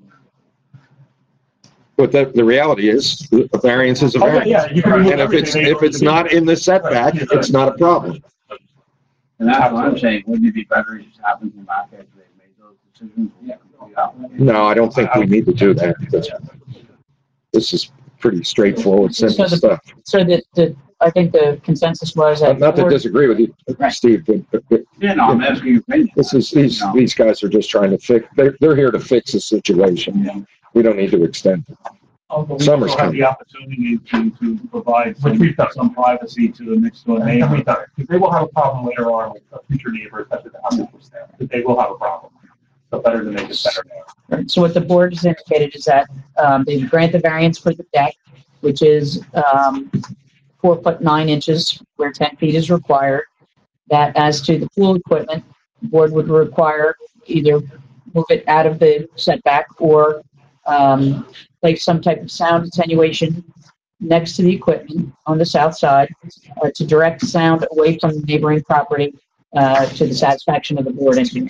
But the, the reality is, a variance is a Oh, yeah, variance. yeah, you can remove And if it's, everything. if it's not in the setback, it's not a problem. And that's what I'm saying, wouldn't it be better if it happens in back after they've made those decisions? Yeah. No, I don't think we need to do that. because This is pretty straightforward, simple So the- stuff. So that, the, I think the consensus was that. Not to board- disagree with you, Right. Steve, but, but- but Yeah, no, I'm asking your opinion. this is, these, these guys are just trying to fix, they're, they're here to fix the situation. We don't need to extend it. Although we Summer's also have coming. the opportunity to, to provide Which we've done. some, some privacy to the next door And neighbor. we've done it, because they will have a problem later on with a future neighbor, especially the house for staff, that they will have a problem. So better to make it better now. Right, so what the board has indicated is that, um, they grant the variance for the deck, which is, um, four foot nine inches where ten feet is required. That as to the pool equipment, the board would require either move it out of the setback or, um, place some type of sound attenuation next to the equipment on the south side, uh, to direct sound away from the neighboring property, uh, to the satisfaction of the board engineer.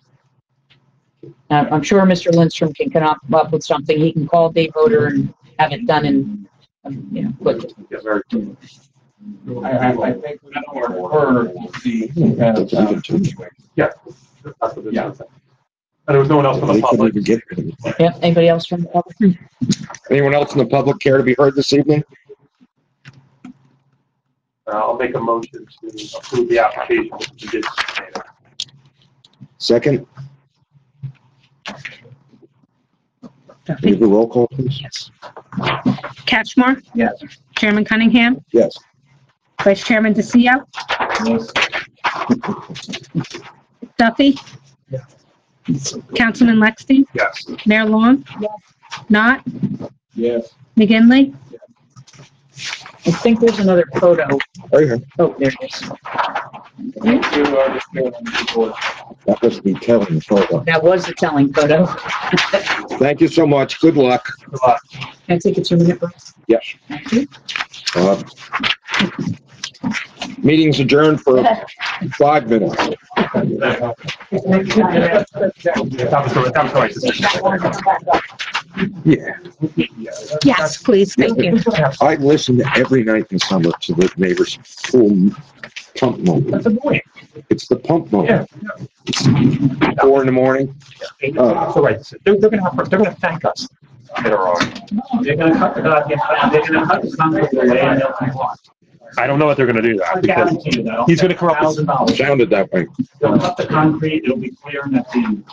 Uh, I'm sure Mister Lindstrom can come up up with something. He can call Dave Voder and have it done in, um, you know, quickly. Yeah, very true. I, I, I think we don't refer the, uh, Yeah. That's what it is. And there was no one else from the They couldn't public. even get rid of it. Yep, anybody else from the public? Anyone else in the public care to be heard this evening? Uh, I'll make a motion to approve the application with the conditions made. Second, Duffy? leave a roll call, please. Yes. Catchmore? Yes. Chairman Cunningham? Yes. Vice Chairman DeCio? Duffy? Councilman Lexstein? Yes. Mayor Long? Not? yes. McGinley? I think there's another photo. Right here. Oh, there it is. Thank you, uh, Mister Board. That was the telling photo. That was the telling photo. Thank you so much. Good luck. Good luck. Can I take a two-minute break? Yes. Thank you. Uh, Meeting's adjourned for five minutes. That was the- that was the right decision. Yeah. Yes, please, thank you. I listened every night in summer to the neighbors' full pump motor. That's annoying. It's the pump Yeah. motor. Four in the morning. That's the right decision. They're, they're gonna have, they're gonna thank us later on. They're gonna cut the goddamn, they're gonna cut the concrete away and they'll be fine. I don't know what they're gonna do I that because guarantee you that. he's gonna come up with- Thousand dollars. Sounded that way. They'll cut the concrete, it'll be clear and that's the end.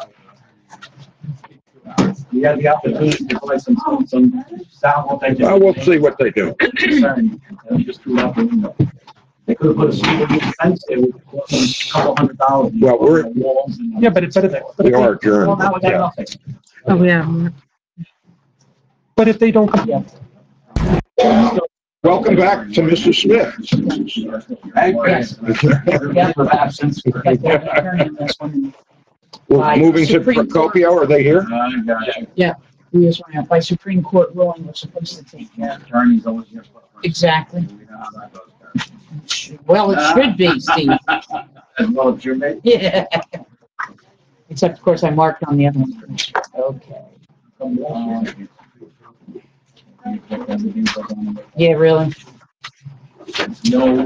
You have the opportunity to buy some, some sound, what they just. Well, we'll see what they do. Concern, uh, just threw it out the window. They could have put a super new fence there with a couple hundred dollars. Well, we're- Walls and. Yeah, but it's better than. but We if they- are adjourned. Well, now we got Yeah. nothing. Oh, yeah. But if they don't come, Welcome back to Mister Smith. Yes. Leave of absence. We're moving to Procopio. Are they here? Uh, gotcha. We just went out by Supreme Court ruling, we're supposed to take care of. Attorney's always here for the first. Exactly. We know how that goes. Well, it should be, Steve. As well as your mate. Yeah. Except, of course, I marked on the other one. Okay. Yeah, really? No.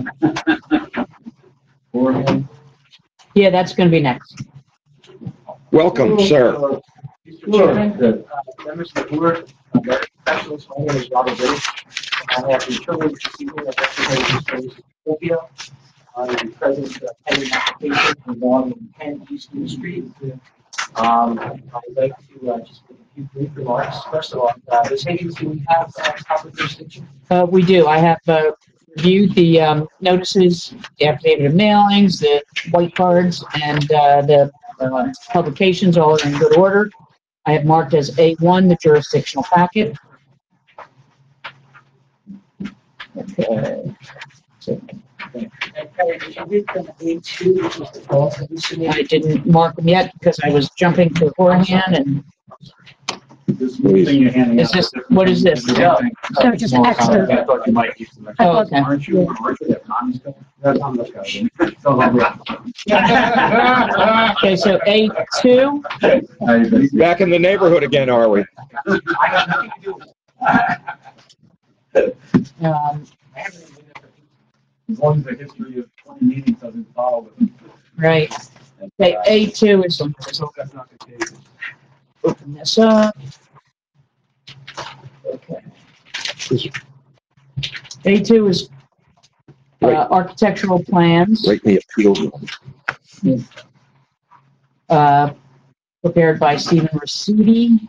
Oregon. Yeah, that's gonna be next. Welcome, sir. Mister Chairman, uh, members of the board, uh, professionals, my name is Robert British. I have the privilege of speaking at the Services Utopia. I'm the president of pending application involving ten East New Street. Um, I'd like to uh, just make a few brief remarks. First of all, uh, this agency, we have uh, proper jurisdiction. Uh, we do. I have, uh, reviewed the, um, notices, the affidavit of mailings, the white cards, and, uh, the, uh, publications all are in good order. I have marked as A one, the jurisdictional packet. Okay. So, And Perry, did you read from A two, which is the false that we I submitted? didn't mark them yet because I was jumping beforehand and, This thing you're handing Is out this- different what is things. this? So just Small extra. comment. I thought you might use them. Oh, okay. Aren't you, aren't you the economist guy? That's on the guy. Don't let me- okay, so A two, How you been? Back in the neighborhood again, are we? I got nothing to do with it. um, I haven't even been there for As long as the history of twenty meetings doesn't follow with them. right. Okay, A two is, Let's hope that's not the case. open this up. Okay. A two is, uh, Right. architectural plans, Right in the appeal. uh, prepared by Stephen Rosidi.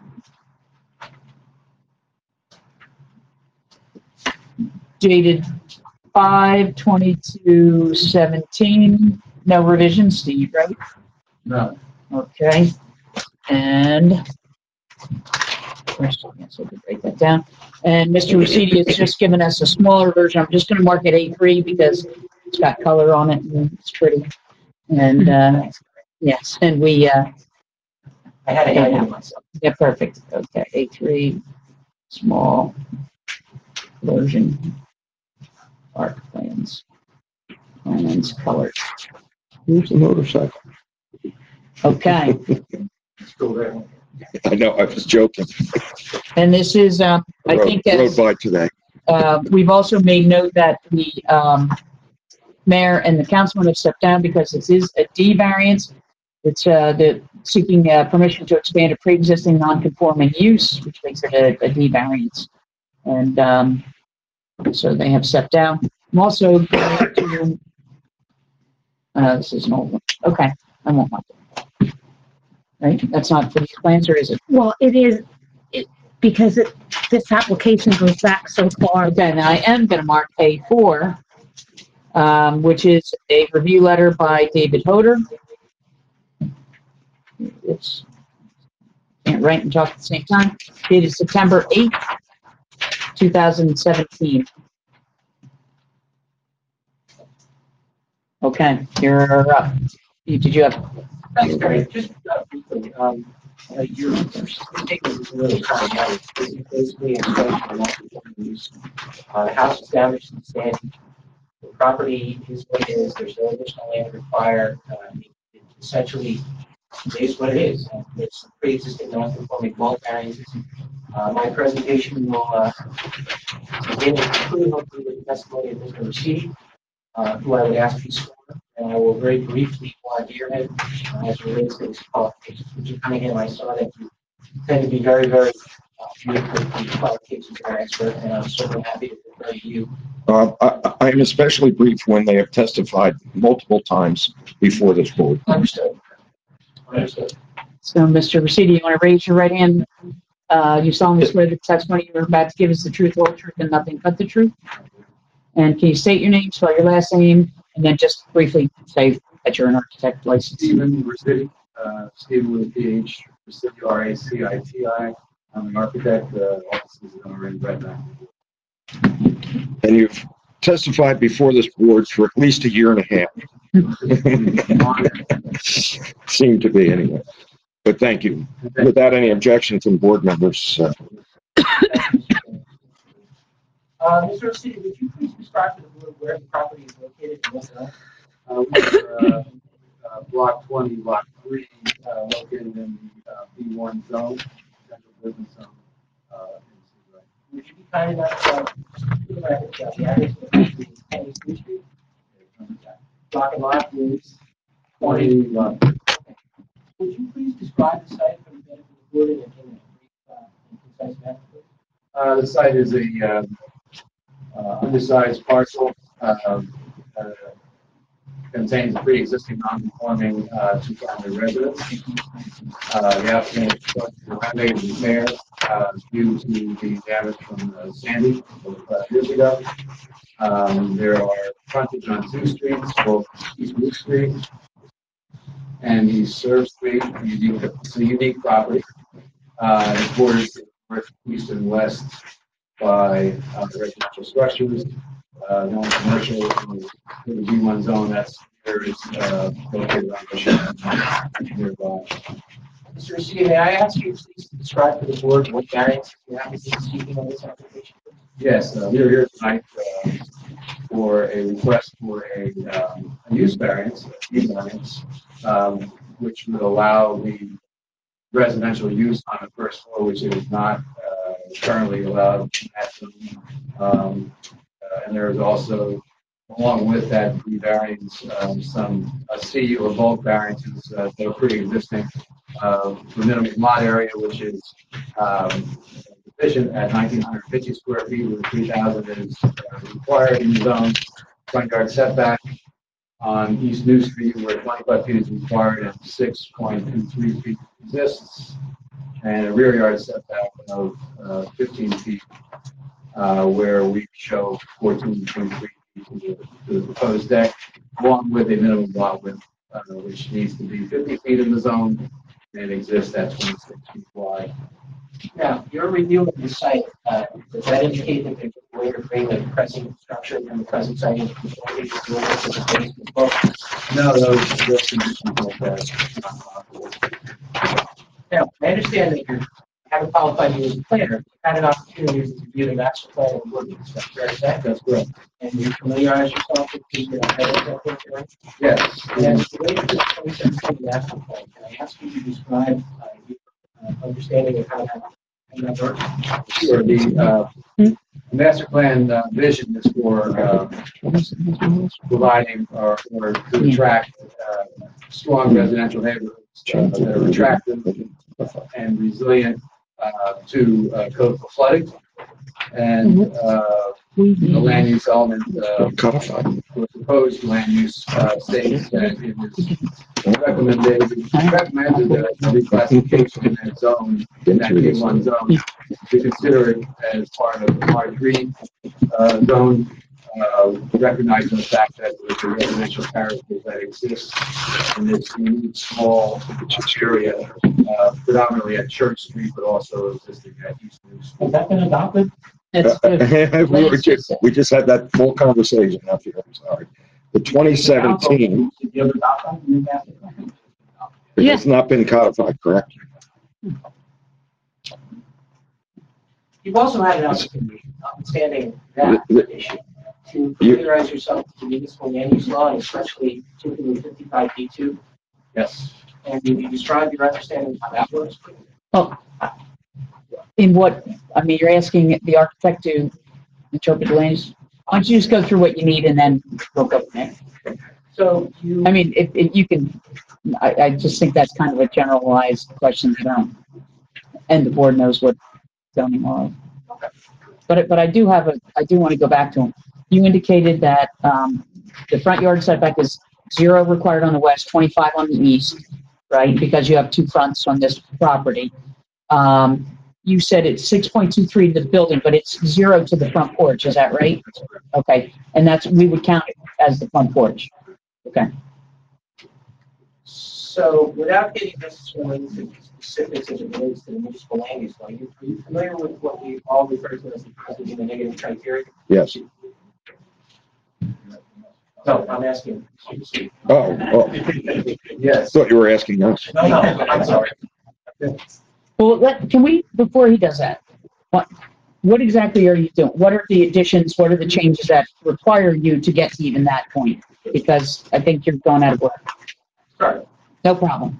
Dated five twenty-two seventeen, no revisions, Steve, right? No. Okay, and first, I guess I could write that down. And Mister Rosidi has just given us a smaller version. I'm just going to mark it A three because it's got color on it and it's pretty. And uh, yes, and we uh, I had to hand it myself. yeah, perfect. Okay, A three, small version, arc plans, plans, color. Here's the motorcycle. Okay. Still there. I know, I was joking. And this is, um, I Rode- think Rode as, by today. uh, we've also made note that the, um, mayor and the councilman have stepped down because this is a D variance. It's, uh, the seeking, uh, permission to expand a pre-existing non-conforming use, which makes it a, a D variance. And, um, so they have stepped down. I'm also going to, uh, this is an old one. Okay, I won't mark it. Right? That's not for these plans, or is it? Well, it is, it, because it, this application goes back so far. Okay, now I am gonna mark A four, um, which is a review letter by David Hoder. It's, can't write and talk at the same time. Dated September eighth, two thousand seventeen. Okay, you're up. You- Did you have, Thanks, Perry. Just uh, briefly, um, uh, your statement is really problematic. This is basically a expression of non-conforming use. Uh, the house is damaged and standing. The property is what it is. There's no additional land required. Uh, it- it essentially is what it is. And it's pre-existing non-conforming bulk variances. Uh, my presentation will, uh, begin with conclude hopefully with the testimony of Mister Rosidi, uh, who I would ask to sworn. And I will very briefly want to hear him uh, as it relates to his qualifications. Mister Cunningham, I saw that you tend to be very, very uh, familiar with the qualifications of our expert, and I'm certainly happy to refer to you. Uh, I, I am especially brief when they have testified multiple times before this board. Understood. Understood. so Mister Rosidi, you wanna raise your right hand? Uh, you solemnly swear the testimony you're about to give is the truth, whole truth, and nothing but the truth? And can you state your name, spell your last name, and then just briefly say that you're an architect licensed? Stephen Raciti, uh, Stephen with a P H, Raciti, R A C I T I. I'm an architect, uh, offices are in Redmond. and you've testified before this board for at least a year and a half. Seemed to be anyway. But thank you. Without any objection from board members. Uh, Uh, Mister City, would you please describe to the board where the property is located and what's on? Uh, we're, uh, uh, block twenty, block three, uh, located in the, uh, B one zone, central business zone, uh, in Seabright. Would you be kind enough, uh, to the record, uh, the address of the property is Henry Street Street? Block and lot is Twenty, lot. Would you please describe the site for the benefit of the board in a, in a brief, uh, and concise manner, please? Uh, the site is a, um, uh, undersized parcel, um, uh, contains a pre-existing non-conforming, uh, two-family residence. Uh, the applicant constructed a renovated repair, uh, due to the damage from uh, Sandy, uh, years ago. Um, there are frontage on two streets, both East Root Street and East Serve Street. Unique- It's a unique property. Uh, it borders north, east, and west by uh, residential structures, uh, non-commercial, in the B one zone, that's where it's uh, located on the nearby. Mister C, may I ask you please to describe to the board what variance the applicant is seeking on this application? Yes, uh, we are here tonight uh, for a request for a, um, a use variance, a use variance, um, which would allow the residential use on the first floor, which is not uh, currently allowed. Um, uh, and there is also, along with that, the variance, um, some a C or bulk variances uh, that are pre-existing. Uh, the minimum lot area, which is um, sufficient at nineteen fifty square feet, where three thousand is uh, required in the zone. Front yard setback on East New Street, where twenty-five feet is required and six point two three feet exists, and a rear yard setback of uh, fifteen feet, uh, where we show fourteen point three feet to the, to the proposed deck, along with a minimum lot width, uh, which needs to be fifty feet in the zone and exists at twenty-six feet wide. Now, your review of the site, uh, does that indicate that there's a way to bring the present structure from the present site into conformity with the ordinance of the basement floor? No, those, those conditions like that. Now, I understand that you haven't qualified you as a planner, you had an opportunity to review the master plan and ordinance, that's fair to say? That's correct. And you familiarize yourself with the, uh, headings that they're doing? Yes. And the way to the twenty seventeen master plan, can I ask you to describe, uh, your uh, understanding of how that, how that works? Sure. The uh, master plan uh, vision is for uh, providing or, or to attract uh, strong residential neighborhoods uh, that are attractive and resilient uh, to uh, code for flooding. And uh, the land use element, uh, the proposed land use uh, states that it is recommended, recommended that reclassification in that zone, in that B one zone, to consider it as part of the R three uh, zone, uh, recognizing the fact that there's a residential character that exists in this unique small area, uh, predominantly at Church Street, but also existing at East New Street. Has that been adopted? It's good. we, were just, we just had that full conversation up here. I'm sorry. The twenty seventeen, Did you ever adopt that in your master plan? it Yeah. has not been codified, correct? You've also had an opportunity, notwithstanding that The- the- issue, to familiarize yourself with the municipal land use law, and especially particularly fifty-five D two, Yes. and can you describe your understanding of how that works, please? Well, in what, I mean, you're asking the architect to interpret the land use. Why don't you just go through what you need and then we'll go from there. So you, I mean, if, if you can, I, I just think that's kind of a generalized question that, um, and the board knows what zoning law is. But, it- but I do have a, I do want to go back to them. You indicated that, um, the front yard setback is zero required on the west, twenty-five on the east, right? Because you have two fronts on this property. Um, you said it's six point two three to the building, but it's zero to the front porch, is that right? Okay, and that's, we would count it as the front porch. Okay. so without getting necessarily into specifics as it relates to the municipal land use law, you- are you familiar with what we all refer to as the positive and the negative criteria? Yes. No, I'm asking. Oh, oh, Yes. thought you were asking us. No, no, I'm sorry. Well, let, can we, before he does that, what, what exactly are you doing? What are the additions, what are the changes that require you to get to even that point? Because I think you're going out of work. Sorry. No problem.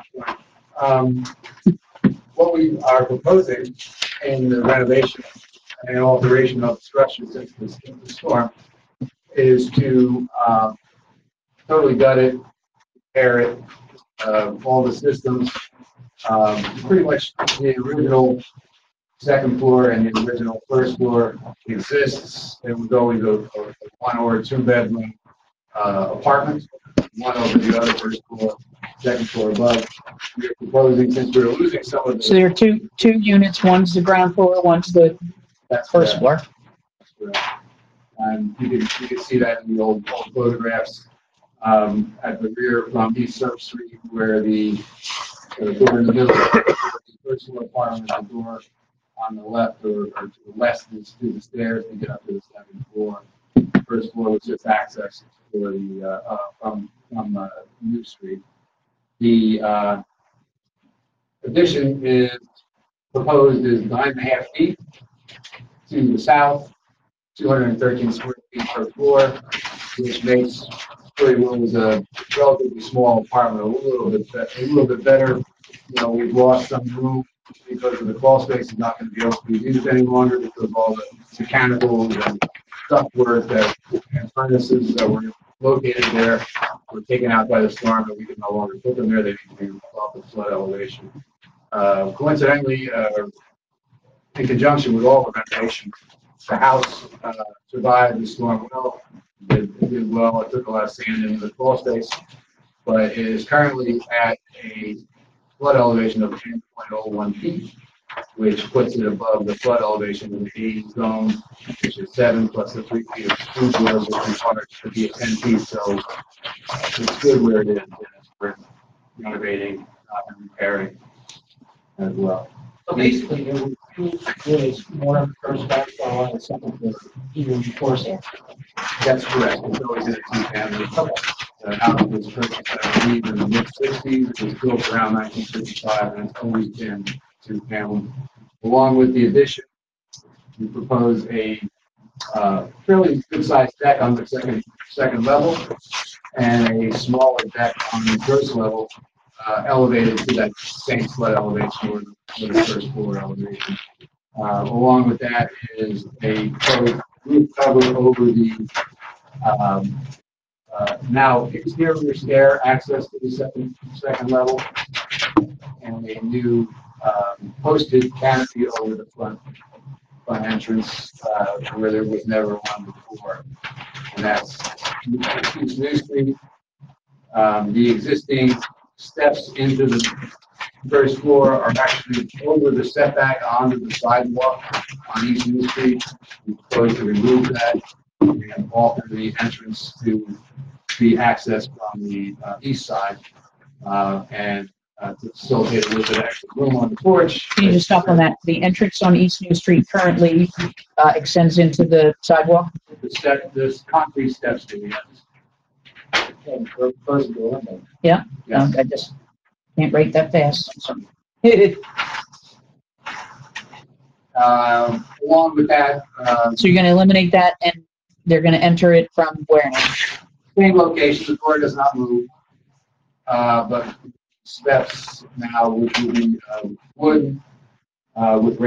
Um, what we are proposing in the renovation and alteration of the structure since the the storm is to, um, totally gut it, repair it, uh, all the systems, um, pretty much the original second floor and the original first floor exists. It was always a, a one or two bedroom, uh, apartment, one over the other, first floor, second floor above. We're proposing, since we're losing some of the. So there are two, two units, one's the ground floor, one's the That's first correct. floor. That's correct. And you can, you can see that in the old, old photographs, um, at the rear from East Surf Street, where the, the door in the middle, the first floor apartment, the door on the left or, or to the west is to the stairs to get up to the second floor. The first floor was just access for the, uh, uh, from, from, uh, New Street. The, uh, addition is proposed is nine and a half feet to the south, two hundred thirteen square feet per floor, which makes pretty well was a relatively small apartment a little bit, be- a little bit better. You know, we've lost some room because of the crawl space is not going to be able to be used any longer because of all the mechanicals and ductwork that and furnaces that were located there were taken out by the storm, and we can no longer put them there. They need to be above the flood elevation. Uh, coincidentally, uh, in conjunction with all the renovation, the house uh, survived the storm well. It did well. It took a lot of sand into the crawl space, but it is currently at a flood elevation of ten point oh one feet, which puts it above the flood elevation in the A zone, which is seven plus the three feet of screw door, which is required to be at ten feet. So it's good where it is. And it's worth renovating uh, and repairing as well. So basically, there were two units, one on the first floor, one on the second floor, even before sand. That's correct. It's always in a two-family. The house was purchased, I believe, in the mid sixties. It was built around nineteen fifty-five, and it's always been two-family. Along with the addition, we propose a uh, fairly good-sized deck on the second second level, and a smaller deck on the first level, uh, elevated to that same flood elevation or the, or the first floor elevation. Uh, along with that is a covered roof cover over the um, uh, now exterior stair access to the second second level, and a new um, posted canopy over the front front entrance uh, where there was never one before, and that's East New Street. Um, the existing steps into the first floor are actually over the setback onto the sidewalk on East New Street. We propose to remove that and alter the entrance to be accessed from the uh, east side, uh, and uh, to facilitate a little bit of extra room on the porch. Can you just stop on that? The entrance on East New Street currently uh, extends into the sidewalk? The step, this concrete steps to the end. And for first floor, and Yeah, Yes. Um, I just can't write that fast. I'm sorry. Um, along with that, um, So you're gonna eliminate that and they're gonna enter it from where now? same location, the door does not move, uh, but steps now, which will be uh, wood uh, with